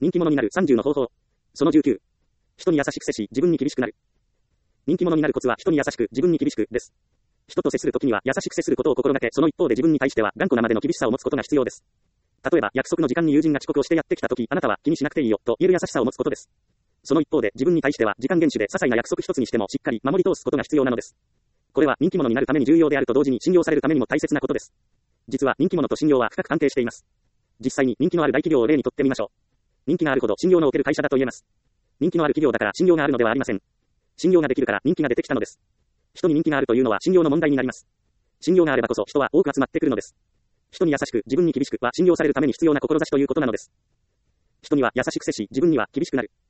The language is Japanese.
人気者になる30の方法。その19。人に優しく接し、自分に厳しくなる。人気者になるコツは人に優しく、自分に厳しくです。人と接するときには優しく接することを心がけ、その一方で自分に対しては頑固なまでの厳しさを持つことが必要です。例えば、約束の時間に友人が遅刻をしてやってきたとき、あなたは気にしなくていいよ、と言える優しさを持つことです。その一方で、自分に対しては、時間厳守で些細な約束一つにしてもしっかり守り通すことが必要なのです。これは人気者になるために重要であると同時に信用されるためにも大切なことです。実は人気者と信用は深く関係しています。実際に人気のある大企業を例にとってみましょう。人気があるほど信用のおける会社だと言えます。人気のある企業だから信用があるのではありません。信用ができるから人気が出てきたのです。人に人気があるというのは信用の問題になります。信用があればこそ人は多く集まってくるのです。人に優しく、自分に厳しくは信用されるために必要な志ということなのです。人には優しく接し、自分には厳しくなる。